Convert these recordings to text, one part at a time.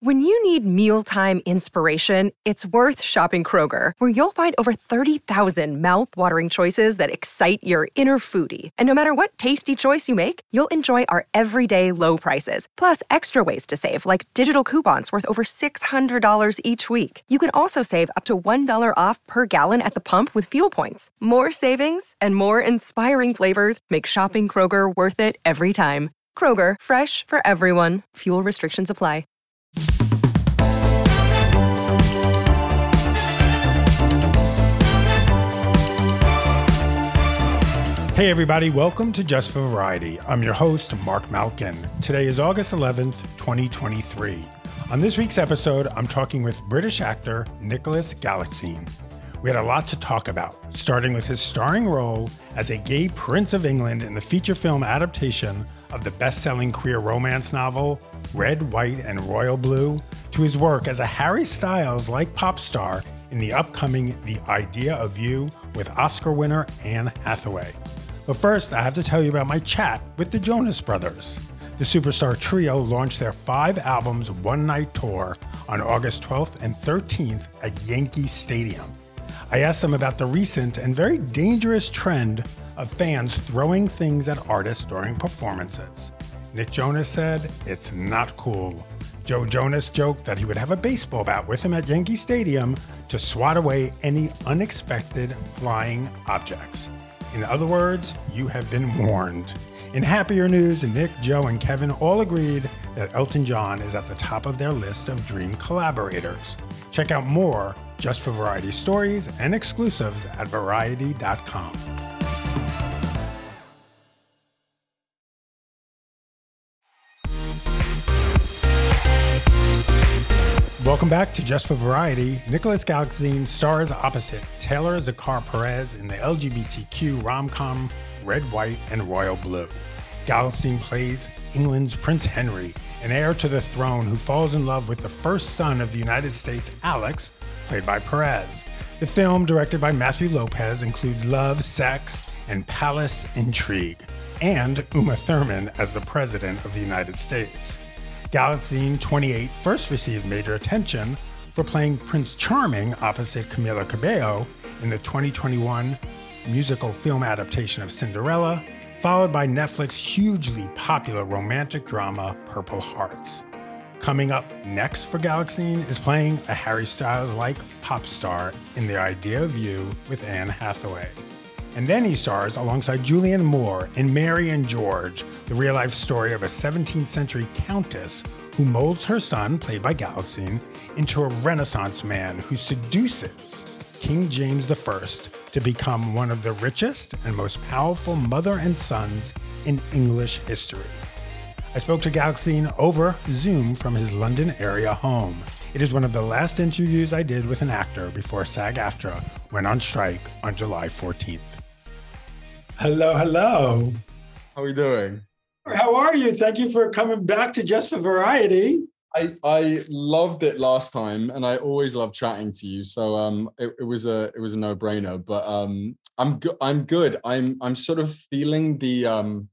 When you need mealtime inspiration, it's worth shopping Kroger, where you'll find over 30,000 mouth-watering choices that excite your inner foodie. And no matter what tasty choice you make, you'll enjoy our everyday low prices, plus extra ways to save, like digital coupons worth over $600 each week. You can also save up to $1 off per gallon at the pump with fuel points. More savings and more inspiring flavors make shopping Kroger worth it every time. Kroger, fresh for everyone. Fuel restrictions apply. Hey everybody, welcome to Just for Variety. I'm your host, Mark Malkin. Today is August 11th, 2023. On this week's episode, I'm talking with British actor Nicholas Galitzine. We had a lot to talk about, starting with his starring role as a gay Prince of England in the feature film adaptation of the best-selling queer romance novel Red, White, and Royal Blue, to his work as a Harry Styles-like pop star in the upcoming The Idea of You with Oscar winner Anne Hathaway. But first, I have to tell you about my chat with the Jonas Brothers. The superstar trio launched their 5 albums one-night tour on August 12th and 13th at Yankee Stadium. I asked them about the recent and very dangerous trend of fans throwing things at artists during performances. Nick Jonas said, "It's not cool." Joe Jonas joked that he would have a baseball bat with him at Yankee Stadium to swat away any unexpected flying objects. In other words, you have been warned. In happier news, Nick, Joe, and Kevin all agreed that Elton John is at the top of their list of dream collaborators. Check out more Just for Variety stories and exclusives at variety.com. Welcome back to Just for Variety. Nicholas Galitzine stars opposite Taylor Zakhar Perez in the LGBTQ rom-com Red, White, and Royal Blue. Galitzine plays England's Prince Henry, an heir to the throne who falls in love with the first son of the United States, Alex, played by Perez. The film, directed by Matthew Lopez, includes love, sex, and palace intrigue, and Uma Thurman as the President of the United States. Galitzine, 28, first received major attention for playing Prince Charming opposite Camila Cabello in the 2021 musical film adaptation of Cinderella, followed by Netflix's hugely popular romantic drama Purple Hearts. Coming up next for Galitzine is playing a Harry Styles-like pop star in The Idea of You with Anne Hathaway. And then he stars alongside Julianne Moore in Mary and George, the real-life story of a 17th century countess who molds her son, played by Galitzine, into a Renaissance man who seduces King James I to become one of the richest and most powerful mother and sons in English history. I spoke to Galitzine over Zoom from his London area home. It is one of the last interviews I did with an actor before SAG-AFTRA went on strike on July 14th. Hello, hello. How are we doing? How are you? Thank you for coming back to Just for Variety. I loved it last time, and I always love chatting to you. So it was a no-brainer. But I'm good. I'm sort of feeling the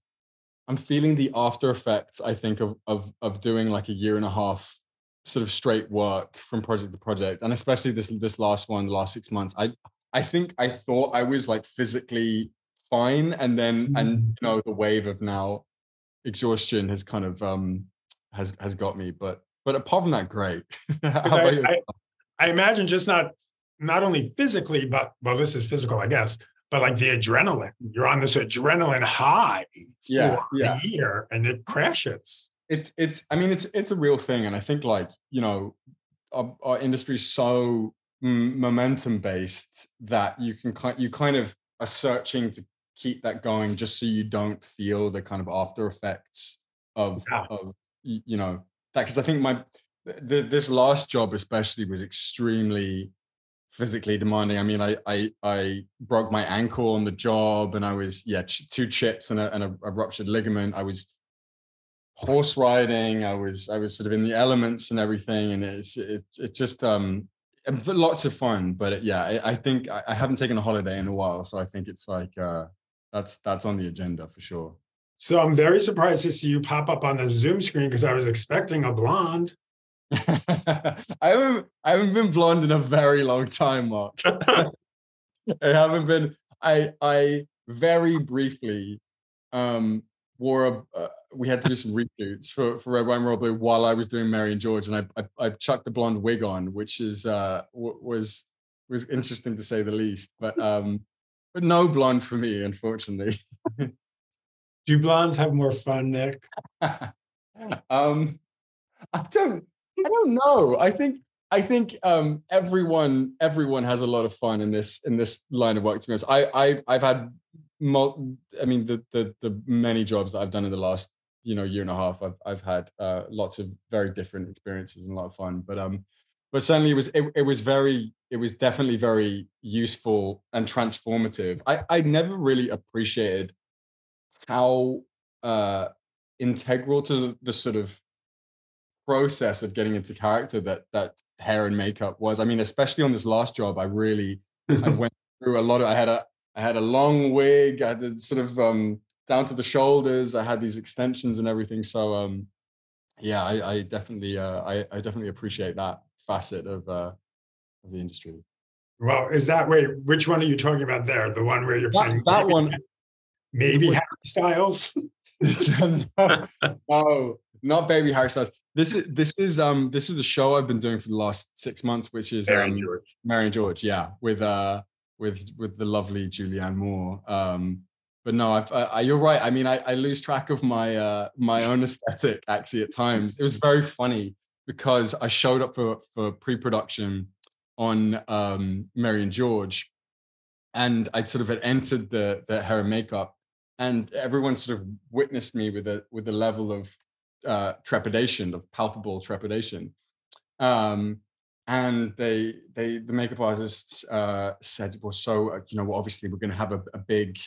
after effects, I think, of doing like a year and a half sort of straight work from project to project, and especially this last one, the last 6 months. I think I thought I was like physically fine, and then the wave of now exhaustion has kind of has got me. But apart from that, great. How about you? I imagine just not only physically, but well, this is physical, I guess, but like the adrenaline. You're on this adrenaline high for a year, and it crashes. It's a real thing, and I think like our industry is so momentum based that you kind of are searching to keep that going just so you don't feel the kind of after effects of that, because I think this last job especially was extremely physically demanding. I mean, I broke my ankle on the job, and I was 2 chips and a ruptured ligament. I was horse riding. I was sort of in the elements and everything, and it's just lots of fun. But I think I haven't taken a holiday in a while, so I think it's like that's on the agenda for sure. So I'm very surprised to see you pop up on the Zoom screen because I was expecting a blonde. I haven't been blonde in a very long time, Mark. I haven't been. I very briefly wore a. We had to do some reshoots for Red, White, and Royal Blue while I was doing Mary and George, and I chucked the blonde wig on, which is was interesting to say the least. But no blonde for me, unfortunately. Do blondes have more fun, Nick? I don't know. I think everyone has a lot of fun in this line of work. To be honest, I've had the many jobs that I've done in the last year and a half. I've had lots of very different experiences and a lot of fun. But certainly it was definitely very useful and transformative. I never really appreciated how integral to the sort of process of getting into character that hair and makeup was. I mean, especially on this last job, I went through a lot of. I had a long wig. I had the sort of down to the shoulders. I had these extensions and everything. So yeah, I definitely appreciate that facet of the industry. Well, which one are you talking about there? The one where you're playing that one? Maybe Harry Styles? No, not Baby Harry Styles. This is the show I've been doing for the last 6 months, which is Mary and George, yeah, with the lovely Julianne Moore. But no, you're right. I mean, I lose track of my own aesthetic actually at times. It was very funny because I showed up for pre-production on Mary and George, and I sort of had entered the hair and makeup, and everyone sort of witnessed me with a level of trepidation, of palpable trepidation. And the makeup artists said, well, so obviously we're going to have a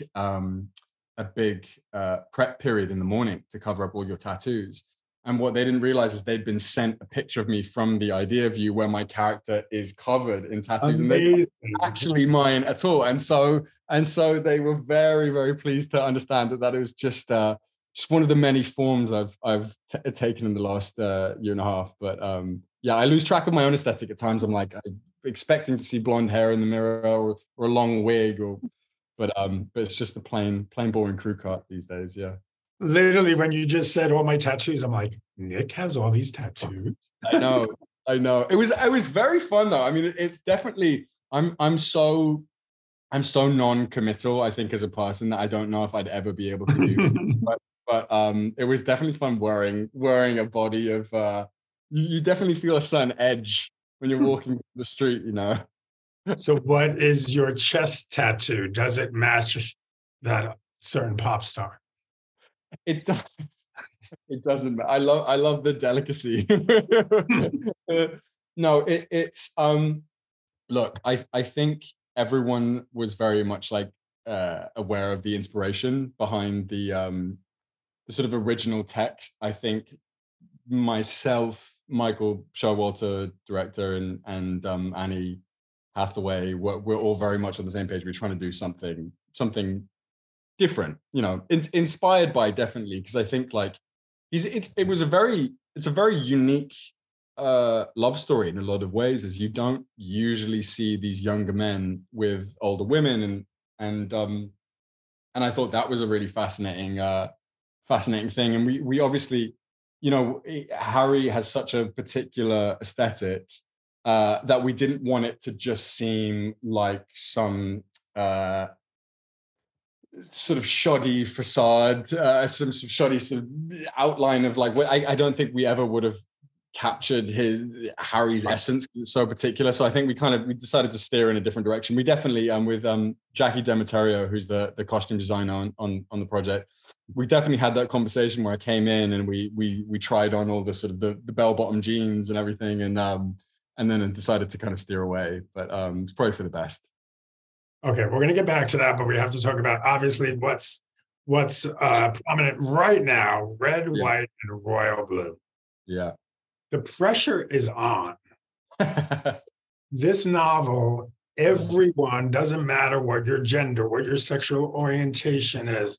big prep period in the morning to cover up all your tattoos. And what they didn't realize is they'd been sent a picture of me from the idea view where my character is covered in tattoos. Amazing. And they weren't actually mine at all. And so they were very, very pleased to understand that it was just one of the many forms I've taken in the last year and a half. But yeah, I lose track of my own aesthetic at times. I'm expecting to see blonde hair in the mirror or a long wig, but it's just a plain boring crew cut these days. Yeah. Literally, when you just said all my tattoos, I'm like, Nick has all these tattoos. I know. It was very fun though. I mean, it's definitely. I'm so non-committal, I think, as a person, that I don't know if I'd ever be able to do. but it was definitely fun wearing a body of. You definitely feel a certain edge when you're walking the street, So, what is your chest tattoo? Does it match that certain pop star? It does. It doesn't. I love the delicacy. No, it's look, I think everyone was very much aware of the inspiration behind the sort of original text. I think myself, Michael Showalter, director, and Annie Hathaway, we're all very much on the same page. We're trying to do something different, inspired by, definitely, because I think it's a very unique love story in a lot of ways, as you don't usually see these younger men with older women, and I thought that was a really fascinating thing. And we obviously, Harry has such a particular aesthetic that we didn't want it to just seem like some sort of shoddy facade, some sort of shoddy sort of outline of I don't think we ever would have captured Harry's essence, because it's so particular. So I think we decided to steer in a different direction. We definitely, with Jackie Demeterio, who's the costume designer on the project, we definitely had that conversation where I came in and we tried on all the sort of the bell-bottom jeans and everything, and then I decided to kind of steer away. But it's probably for the best. Okay, we're going to get back to that, but we have to talk about, obviously, what's prominent right now: red, white, and royal blue. Yeah. The pressure is on. This novel, everyone, doesn't matter what your gender, what your sexual orientation is,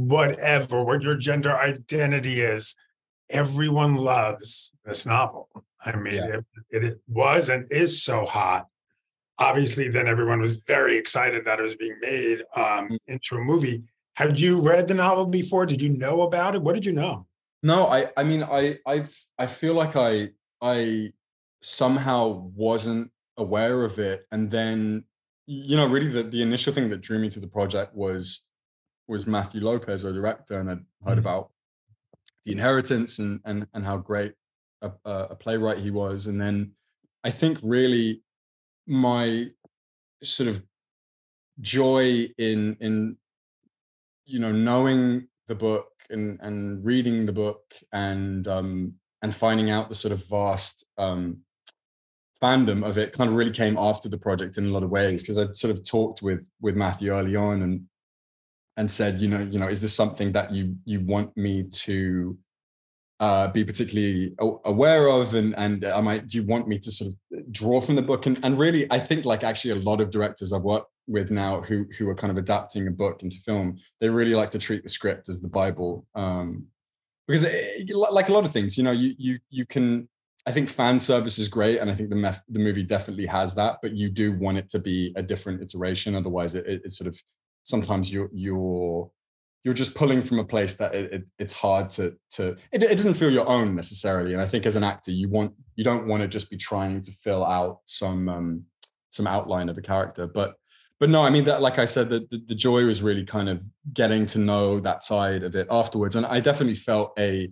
whatever, what your gender identity is, everyone loves this novel. I mean, Yeah. it was and is so hot. Obviously, then everyone was very excited that it was being made into a movie. Had you read the novel before? Did you know about it? What did you know? No, I mean, I feel like I somehow wasn't aware of it, and then really the initial thing that drew me to the project was Matthew Lopez, our director, and I'd heard Mhm. about The Inheritance and how great a playwright he was, and then I think really my sort of joy in knowing the book and reading the book and finding out the sort of vast fandom of it kind of really came after the project in a lot of ways, because I'd sort of talked with Matthew early on and said, is this something that you want me to be particularly aware of, and do you want me to sort of draw from the book? And really, I think like actually a lot of directors I've worked with now who are kind of adapting a book into film, they really like to treat the script as the Bible, because like a lot of things, you can. I think fan service is great, and I think the movie definitely has that, but you do want it to be a different iteration. Otherwise, it's sort of sometimes you're just pulling from a place that it's hard to it doesn't feel your own necessarily. And I think as an actor, you don't want to just be trying to fill out some outline of a character. But no, I mean, that, like I said, the joy was really kind of getting to know that side of it afterwards. And I definitely felt a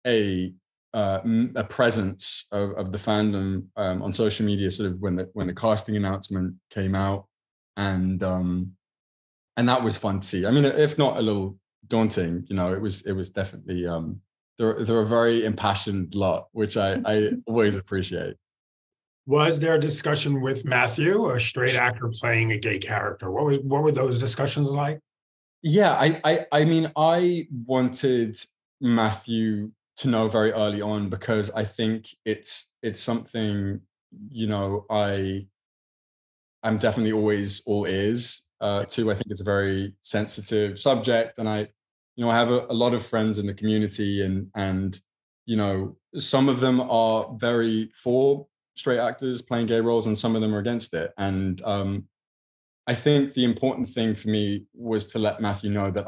presence of the fandom on social media, sort of when the casting announcement came out, and that was fun to see. I mean, if not a little daunting, it was definitely they're a very impassioned lot, which I always appreciate. Was there a discussion with Matthew, a straight actor playing a gay character? What were those discussions like? Yeah, I mean, I wanted Matthew to know very early on, because I think it's something, I'm definitely always all ears to. I think it's a very sensitive subject, and I have a lot of friends in the community, and some of them are very for straight actors playing gay roles, and some of them are against it. And I think the important thing for me was to let Matthew know that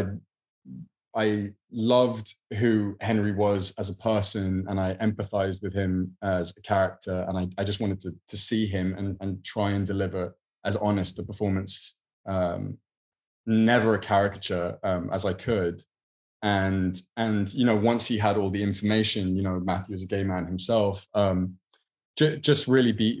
I loved who Henry was as a person, and I empathized with him as a character, and I just wanted to see him and try and deliver as honest a performance, never a caricature, as I could. And once he had all the information, Matthew is a gay man himself, just really be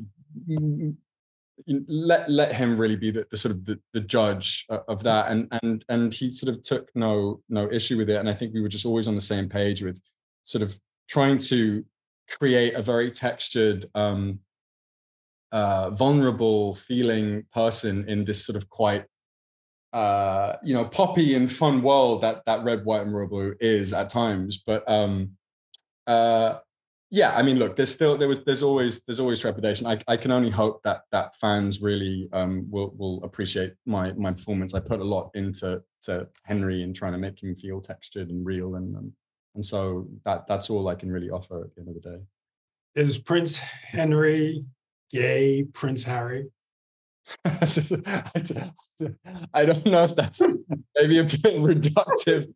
let him really be the sort of the judge of that, and he sort of took no issue with it. And I think we were just always on the same page with sort of trying to create a very textured, vulnerable feeling person in this sort of quite poppy and fun world that Red, White, and Royal Blue is at times. But yeah, I mean, look, there's always trepidation. I can only hope that fans really will appreciate my performance. I put a lot into Henry and trying to make him feel textured and real, and so that's all I can really offer at the end of the day. Is Prince Henry gay, Prince Harry? I don't know if that's maybe a bit reductive.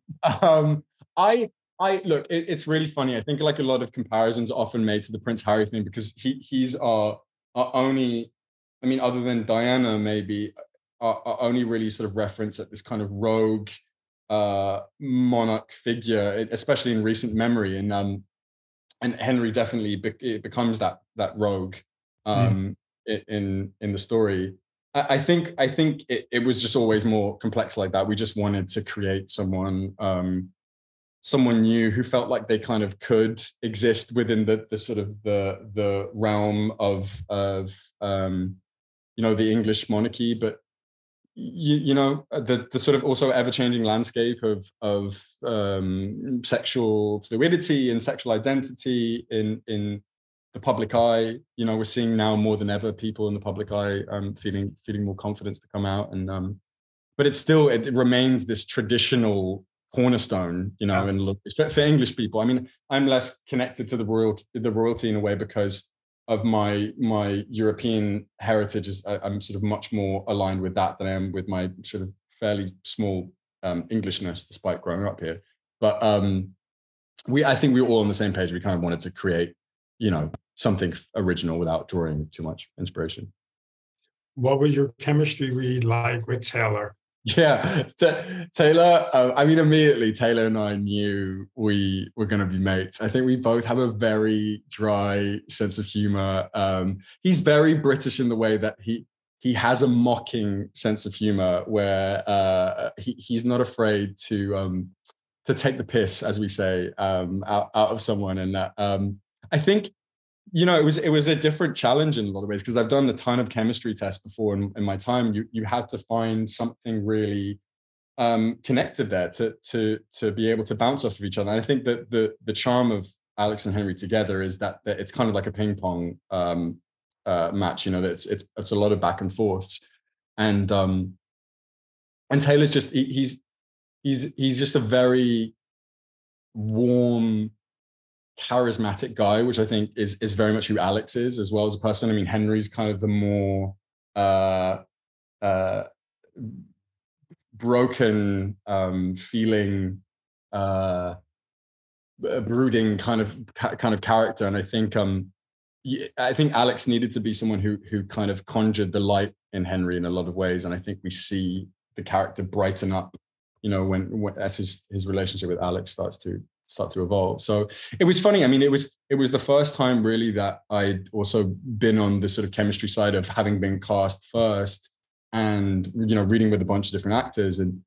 I look, it's really funny. I think like a lot of comparisons are often made to the Prince Harry thing, because he's our only, I mean, other than Diana, maybe our only really sort of reference at this kind of rogue monarch figure, especially in recent memory. And Henry definitely becomes that rogue in the story. I think it was just always more complex like that. We just wanted to create someone new who felt like they kind of could exist within the sort of the realm of the English monarchy, but the sort of also ever-changing landscape of sexual fluidity and sexual identity in the public eye. We're seeing now more than ever people in the public eye feeling more confidence to come out, and but it remains this traditional cornerstone, you know, and for English people. I mean, I'm less connected to the royalty in a way because of my European heritage. I'm sort of much more aligned with that than I am with my sort of fairly small Englishness, despite growing up here. But I think we were all on the same page. We kind of wanted to create, you know, something original without drawing too much inspiration. What was your chemistry read like with Taylor? Yeah, Taylor, I mean, immediately Taylor and I knew we were going to be mates. I think we both have a very dry sense of humor. He's very British in the way that he has a mocking sense of humor where he's not afraid to take the piss, as we say, out of someone. And I think, you know, it was a different challenge in a lot of ways, because I've done a ton of chemistry tests before in my time. You had to find something really connective there to be able to bounce off of each other. And I think that the charm of Alex and Henry together is that it's kind of like a ping pong match. You know, that it's a lot of back and forths. And Taylor's just he's just a very warm, charismatic guy, which I think is very much who Alex is as well as a person. I mean, Henry's kind of the more broken, feeling, brooding kind of character. And I think Alex needed to be someone who kind of conjured the light in Henry in a lot of ways. And I think we see the character brighten up, you know, when as his relationship with Alex starts to evolve. So it was funny. I mean, it was the first time really that I'd also been on the sort of chemistry side of having been cast first and, you know, reading with a bunch of different actors. And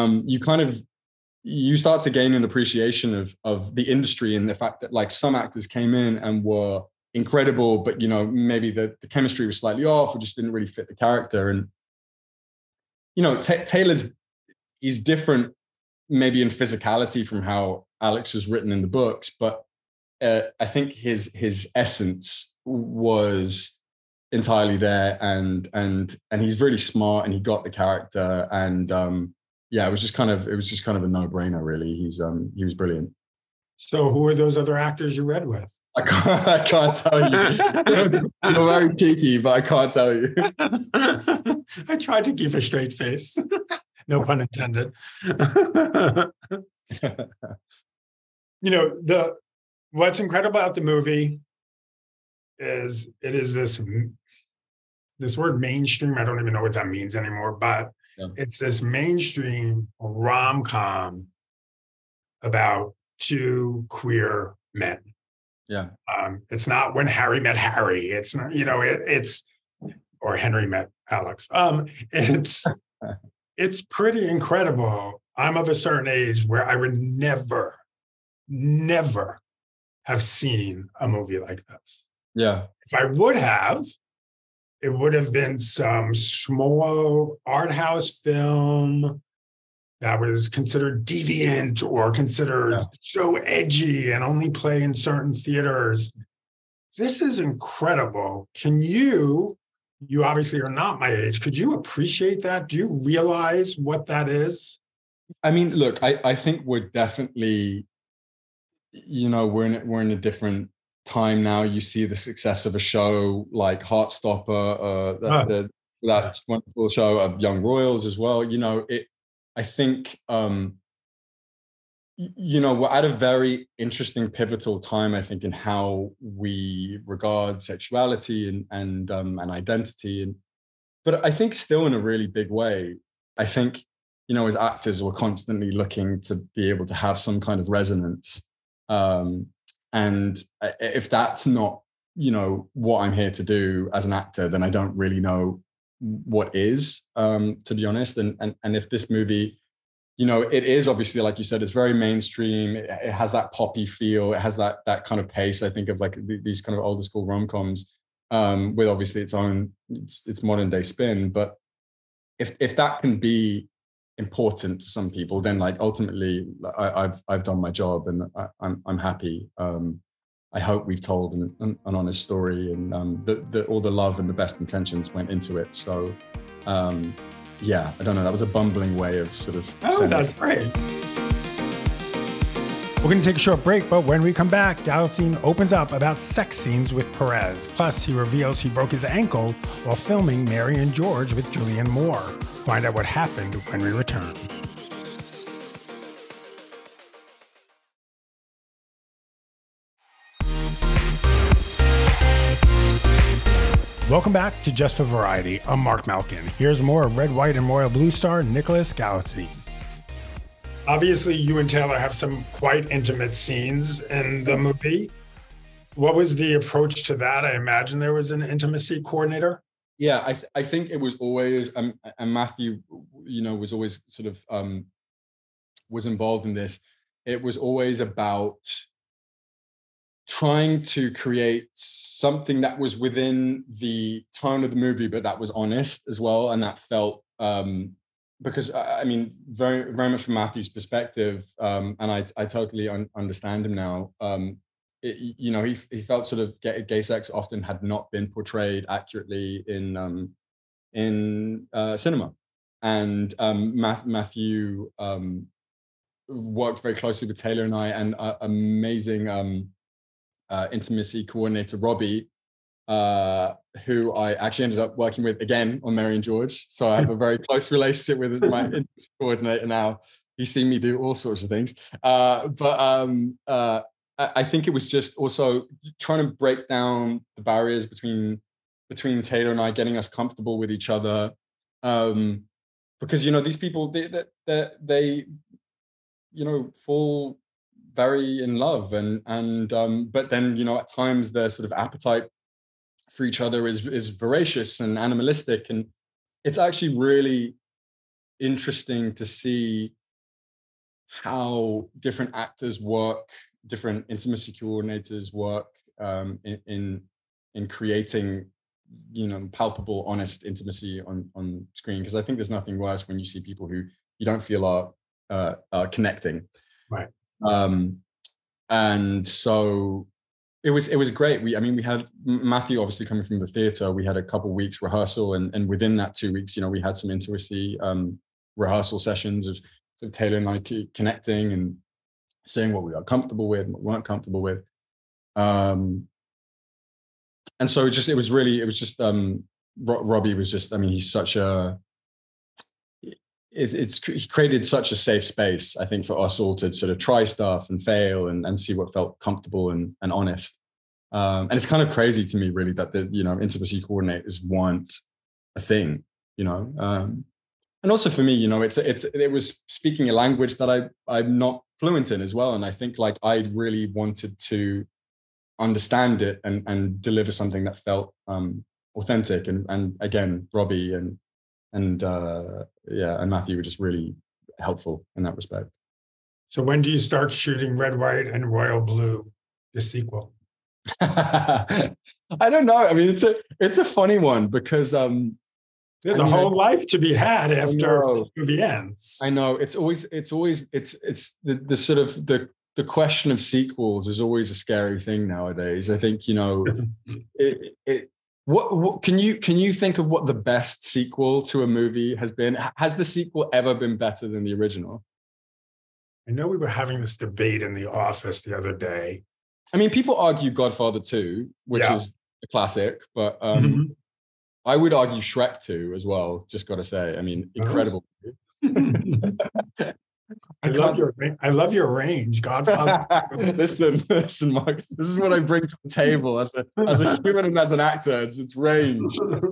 you start to gain an appreciation of the industry and the fact that, like, some actors came in and were incredible, but, you know, maybe the chemistry was slightly off or just didn't really fit the character. And, you know, he's different maybe in physicality from how Alex was written in the books, but I think his essence was entirely there, and he's really smart, and he got the character, and it was just kind of a no-brainer, really. He was brilliant. So who are those other actors you read with? I can't tell you. You're very cheeky, but I can't tell you. I tried to keep a straight face. No pun intended. You know, what's incredible about the movie is it is this word mainstream. I don't even know what that means anymore, but it's this mainstream rom-com about two queer men. Yeah. It's not When Harry Met Harry. It's not, you know, or Henry Met Alex. It's pretty incredible. I'm of a certain age where I would never have seen a movie like this. Yeah. If I would have, it would have been some small art house film that was considered deviant or considered so edgy and only play in certain theaters. This is incredible. Can you obviously are not my age, could you appreciate that? Do you realize what that is? I mean, look, I think we're definitely, you know, we're in a different time now. You see the success of a show like Heartstopper, that wonderful show of Young Royals as well. You know, I think, you know, we're at a very interesting, pivotal time, I think, in how we regard sexuality and identity. But I think still in a really big way. I think, you know, as actors, we're constantly looking to be able to have some kind of resonance. And if that's not, you know, what I'm here to do as an actor, then I don't really know what is, to be honest. And if this movie, you know, it is obviously, like you said, it's very mainstream. It has that poppy feel. It has that kind of pace, I think, of like these kind of older school rom-coms, with obviously its modern day spin. But if that can be important to some people, then like ultimately I've done my job, and I'm happy. I hope we've told an honest story, and all the love and the best intentions went into it. So yeah, I don't know. That was a bumbling way of sort of. Oh, that's great. We're going to take a short break, but when we come back, Galaxine opens up about sex scenes with Perez. Plus, he reveals he broke his ankle while filming Mary and George with Julianne Moore. Find out what happened when we return. Welcome back to Just for Variety. I'm Mark Malkin. Here's more of Red, White, and Royal Blue star Nicholas Galaxine. Obviously, you and Taylor have some quite intimate scenes in the movie. What was the approach to that? I imagine there was an intimacy coordinator. Yeah, I think it was always, and Matthew, was always sort of was involved in this. It was always about trying to create something that was within the tone of the movie, but that was honest as well, and that felt. Because I mean, very, very much from Matthew's perspective, and I totally understand him now. He felt sort of gay sex often had not been portrayed accurately in cinema, and Matthew worked very closely with Taylor and I, and amazing intimacy coordinator Robbie, who I actually ended up working with again on Mary and George. So I have a very close relationship with my intimacy coordinator now. He's seen me do all sorts of things. But I think it was just also trying to break down the barriers between Taylor and I, getting us comfortable with each other. Because, these people, they fall very in love and but then, at times their sort of appetite for each other is voracious and animalistic, and it's actually really interesting to see how different actors work, different intimacy coordinators work in creating palpable, honest intimacy on screen. Because I think there's nothing worse when you see people who you don't feel are connecting, right? And so it was great. We had Matthew obviously coming from the theater. We had a couple of weeks rehearsal, and within that 2 weeks, we had some intimacy rehearsal sessions of Taylor and I connecting and saying what we are comfortable with and what we weren't comfortable with. And so Robbie was just, he's such a, he created such a safe space, I think, for us all to sort of try stuff and fail and see what felt comfortable and honest. And it's kind of crazy to me, really, that the intimacy coordinators weren't a thing, and also for me, it was speaking a language that I'm not fluent in as well, and I think I really wanted to understand it and deliver something that felt authentic, and again, Robbie and Matthew were just really helpful in that respect. So when do you start shooting Red, White, and Royal Blue, the sequel? I don't know. It's a funny one because there's a whole life to be had after the movie ends. I know. It's always the sort of the question of sequels is always a scary thing nowadays. I think What can you think of what the best sequel to a movie has been? Has the sequel ever been better than the original? I know we were having this debate in the office the other day. People argue Godfather 2, which is a classic, but I would argue Shrek 2 as well. Just got to say, incredible. I love your range, Godfather. Listen, Mark. This is what I bring to the table as a human and as an actor. It's range.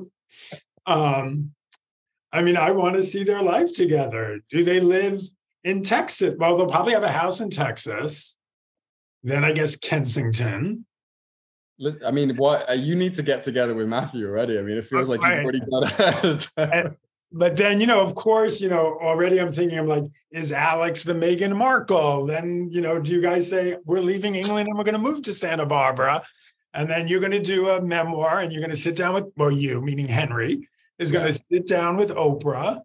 I want to see their life together. Do they live in Texas? Well, they'll probably have a house in Texas. Then I guess Kensington. What you need to get together with Matthew already. It feels like you've already got it. But then, of course, already I'm thinking, is Alex the Meghan Markle? Then, do you guys say, we're leaving England and we're going to move to Santa Barbara? And then you're going to do a memoir and you're going to sit down with, you, meaning Henry, is going to sit down with Oprah.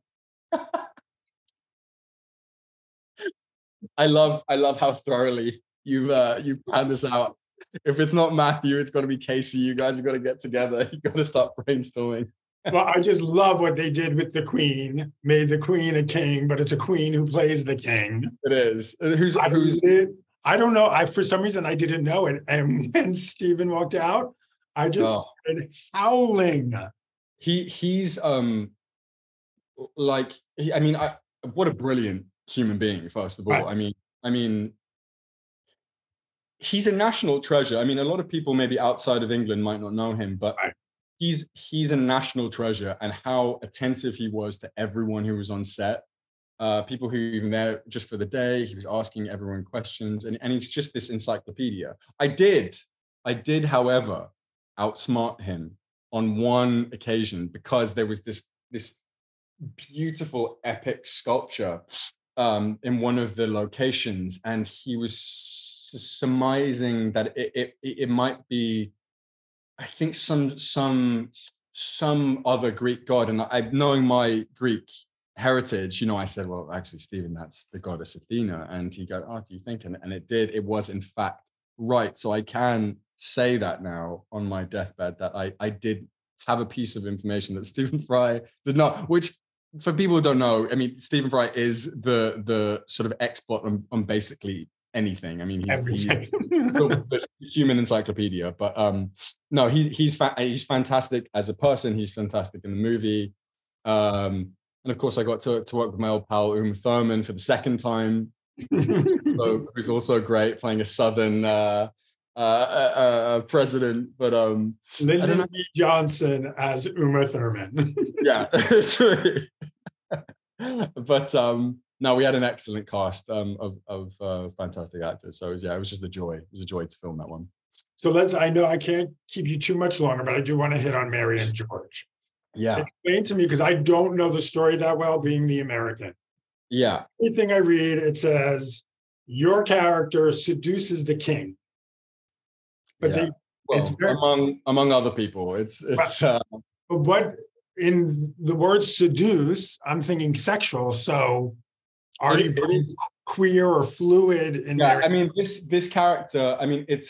I love how thoroughly you planned this out. If it's not Matthew, it's going to be Casey. You guys have got to get together. You've got to start brainstorming. Well, I just love what they did with the Queen. Made the Queen a king, but it's a queen who plays the king. It is. I don't know. For some reason I didn't know it. And when Stephen walked out, I just started howling. He's what a brilliant human being, first of all. Right. I mean, he's a national treasure. I mean, a lot of people maybe outside of England might not know him, but he's a national treasure, and how attentive he was to everyone who was on set. People who were even there just for the day. He was asking everyone questions, and he's just this encyclopedia. I did, however, outsmart him on one occasion, because there was this beautiful epic sculpture in one of the locations, and he was surmising that it might be, I think, some other Greek god. And knowing my Greek heritage, I said, well, actually, Stephen, that's the goddess Athena. And he goes, oh, do you think? And it was in fact right. So I can say that now on my deathbed, that I did have a piece of information that Stephen Fry did not, which, for people who don't know, I mean, Stephen Fry is the sort of expert on basically anything. I mean, he's the human encyclopedia. But no, he's fantastic as a person. He's fantastic in the movie. And of course, I got to work with my old pal Uma Thurman for the second time, who's also great, playing a Southern president. But Lyndon B. Johnson as Uma Thurman. Yeah, that's right. But no, we had an excellent cast of fantastic actors. So it was just a joy. It was a joy to film that one. So I know I can't keep you too much longer, but I do want to hit on Mary and George. Yeah. Explain to me, because I don't know the story that well, being the American. Yeah. Everything I read, it says your character seduces the king. But it's very, among other people. It's but what in the word seduce, I'm thinking sexual. So are you queer or fluid in there? I mean, this character, I mean, it's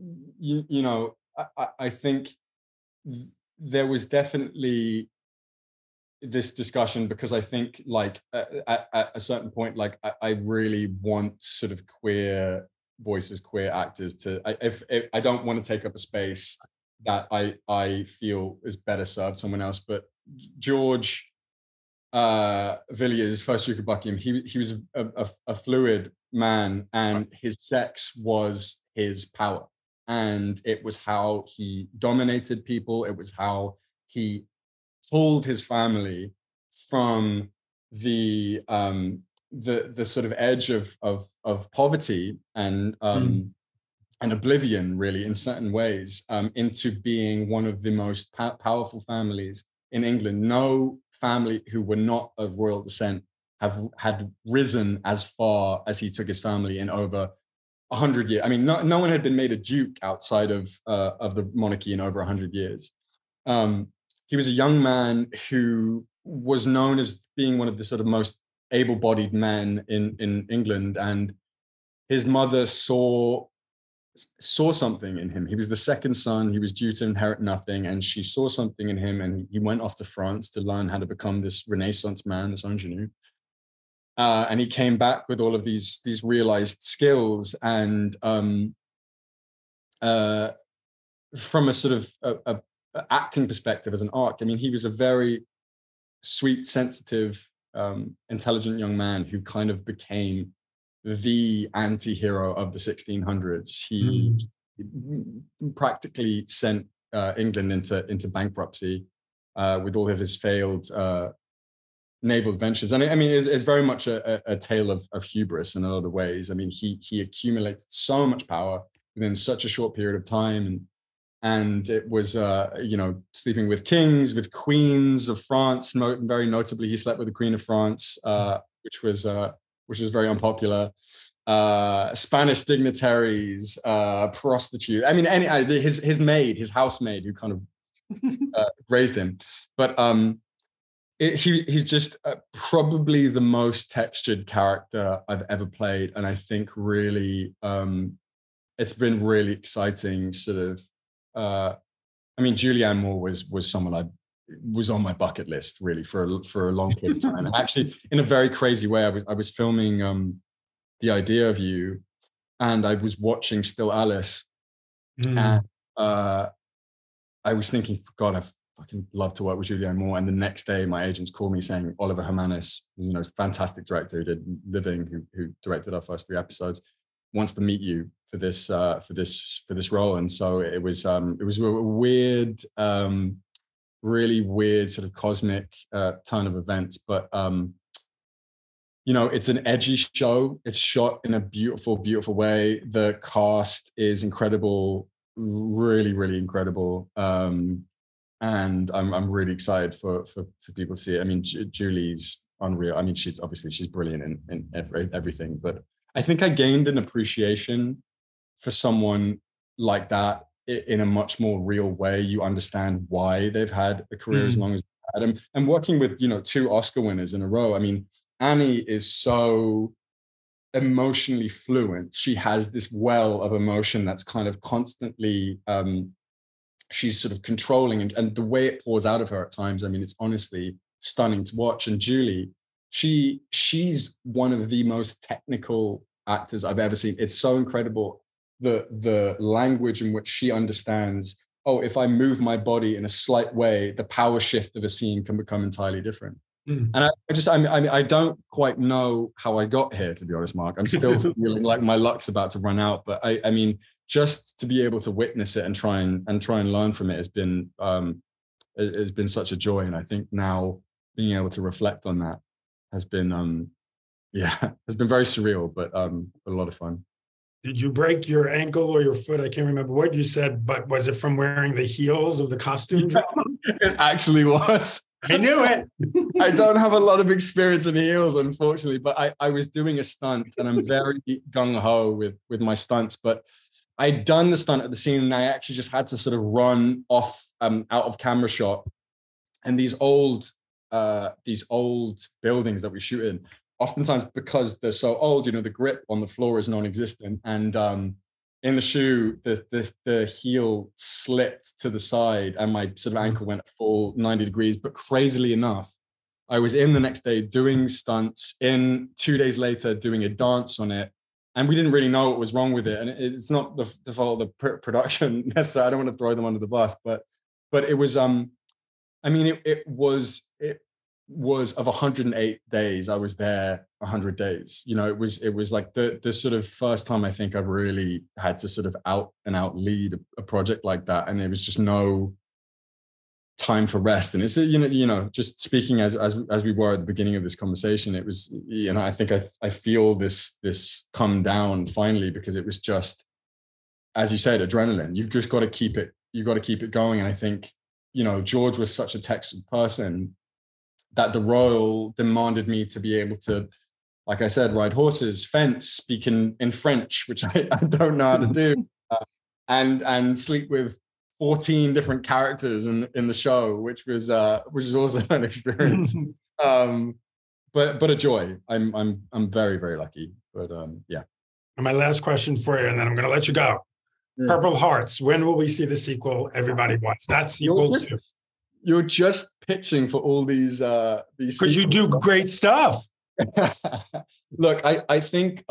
I think there was definitely this discussion, because I think at a certain point, I really want sort of queer voices, queer actors to, if I don't want to take up a space that I feel is better served someone else. But George Villiers, first Duke of Buckingham, he was a fluid man, and his sex was his power. And it was how he dominated people. It was how he pulled his family from the sort of edge of poverty and oblivion, really, in certain ways, into being one of the most powerful families in England. No family who were not of royal descent had risen as far as he took his family in over 100 years. I mean, no one had been made a duke outside of the monarchy in over 100 years. He was a young man who was known as being one of the sort of most able-bodied men in England, and his mother saw something in him. He was the second son. He was due to inherit nothing, and she saw something in him, and he went off to France to learn how to become this Renaissance man, this ingenue. And he came back with all of these realized skills, and from a sort of a acting perspective as an arc, I mean, he was a very sweet, sensitive, intelligent young man who kind of became the anti-hero of the 1600s. He practically sent England into bankruptcy with all of his failed naval adventures. And I mean, it's very much a tale of hubris in a lot of ways. I mean, he accumulated so much power within such a short period of time, and it was sleeping with kings, with queens of France. Very notably, he slept with the Queen of France, which was very unpopular. Spanish dignitaries, prostitutes. I mean, his maid, his housemaid, who kind of raised him. But he's just probably the most textured character I've ever played, and I think really it's been really exciting. Sort of, I mean, Julianne Moore was someone was on my bucket list really for a long period of time. And actually, in a very crazy way, I was filming The Idea of You, and I was watching Still Alice, and I was thinking, God, I fucking love to work with Julianne Moore. And the next day, my agents called me saying, Oliver Hermanis, fantastic director who did Living, who directed our first 3 episodes, wants to meet you for this role. And so it was a weird, really weird sort of cosmic turn of events, but it's an edgy show. It's shot in a beautiful, beautiful way. The cast is incredible, really, really incredible. And I'm really excited for people to see it. I mean, Julie's unreal. I mean, she's brilliant in everything, but I think I gained an appreciation for someone like that in a much more real way. You understand why they've had a career as long as they've had them. And working with, 2 Oscar winners in a row. I mean, Annie is so emotionally fluent. She has this well of emotion that's kind of constantly, she's sort of controlling, and the way it pours out of her at times, I mean, it's honestly stunning to watch. And Julie, she's one of the most technical actors I've ever seen. It's so incredible, the language in which she understands, if I move my body in a slight way, the power shift of a scene can become entirely different. And I don't quite know how I got here, to be honest, Mark. I'm still feeling like my luck's about to run out, but I mean, just to be able to witness it and try and learn from it has been such a joy. And I think now being able to reflect on that has been has been very surreal, but a lot of fun. Did you break your ankle or your foot? I can't remember what you said, but was it from wearing the heels of the costume drama? It actually was. I knew it. I don't have a lot of experience in heels, unfortunately, but I was doing a stunt, and I'm very gung-ho with my stunts, but I'd done the stunt at the scene, and I actually just had to sort of run off out of camera shot. And these old buildings that we shoot in, oftentimes because they're so old, the grip on the floor is non-existent. And in the shoe, the heel slipped to the side, and my sort of ankle went full 90 degrees. But crazily enough, I was in the next day doing stunts, 2 days later doing a dance on it. And we didn't really know what was wrong with it. And it's not the fault of the production necessarily. I don't want to throw them under the bus, but it was, it was of 108 days. I was there 100 days. It was like the sort of first time I think I've really had to sort of out and out lead a project like that. And there was just no time for rest. And it's, just speaking as we were at the beginning of this conversation, it was, I think I feel this come down finally, because it was just, as you said, adrenaline. You've just got to keep it going. And I think, George was such a Texan person that the Royal demanded me to be able to, like I said, ride horses, fence, speak in French, which I don't know how to do, and sleep with 14 different characters in the show, which was also an experience, but a joy. I'm very, very lucky. But yeah. And my last question for you, and then I'm going to let you go. Yeah. Purple Hearts. When will we see the sequel everybody wants? That sequel too. You're just pitching for all these because you do great stuff. Look, I think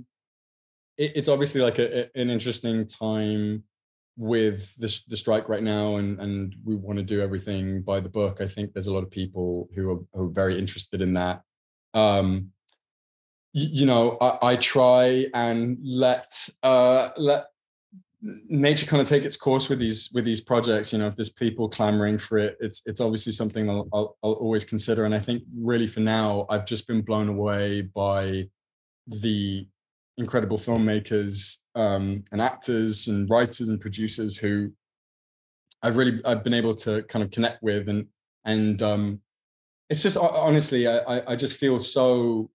it's obviously like an interesting time with the strike right now, and we want to do everything by the book. I think there's a lot of people who are very interested in that. I try and let nature kind of take its course with these projects. If there's people clamoring for it, it's obviously something I'll always consider. And I think really for now, I've just been blown away by the incredible filmmakers and actors and writers and producers who I've been able to kind of connect with, and it's just honestly I just feel so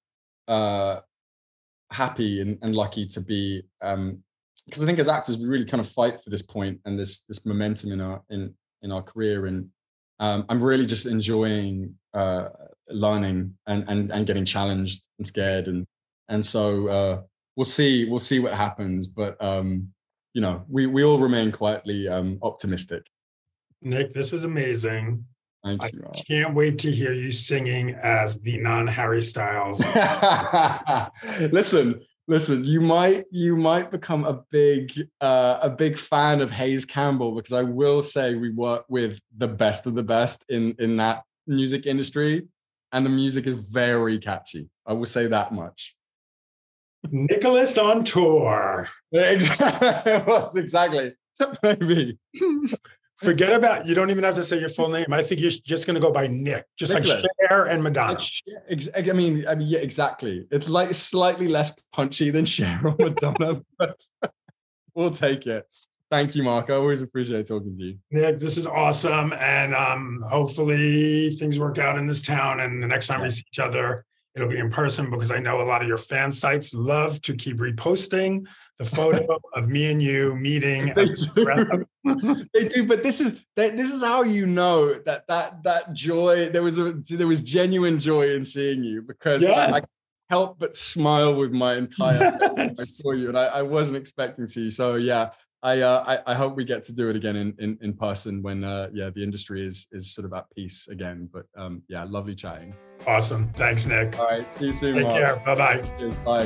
happy and lucky to be, because I think as actors we really kind of fight for this point and this momentum in our career, and I'm really just enjoying learning and getting challenged and scared, and so we'll see what happens, but we all remain quietly optimistic. Nick, this was amazing. Thank you. I can't wait to hear you singing as the non-Harry Styles. Listen, Listen, you might become a big fan of Hayes Campbell, because I will say we work with the best of the best in that music industry, and the music is very catchy. I will say that much. Nicholas on tour. Exactly. Maybe. Forget about, you don't even have to say your full name. I think you're just going to go by Nick, just Nicholas. Like Cher and Madonna. I mean, yeah, exactly. It's like slightly less punchy than Cher or Madonna, but we'll take it. Thank you, Mark. I always appreciate talking to you. Nick, this is awesome. And hopefully things work out in this town. And the next time we see each other, it'll be in person, because I know a lot of your fan sites love to keep reposting the photo of me and you meeting. They do, but this is how you know that joy. There was genuine joy in seeing you, because I helped but smile with my entire face when I saw you, and I wasn't expecting to see you. So yeah. I hope we get to do it again in person when the industry is sort of at peace again. But lovely chatting. Awesome. Thanks, Nick. All right. See you soon. Take care. Bye-bye. Cheers, bye.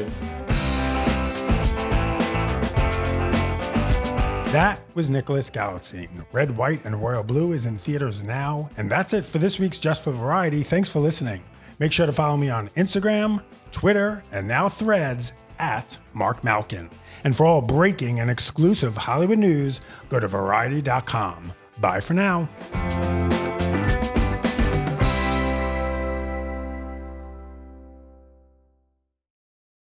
That was Nicholas Galitzine. Red, White, and Royal Blue is in theaters now. And that's it for this week's Just for Variety. Thanks for listening. Make sure to follow me on Instagram, Twitter, and now Threads at Mark Malkin. And for all breaking and exclusive Hollywood news, go to variety.com. Bye for now.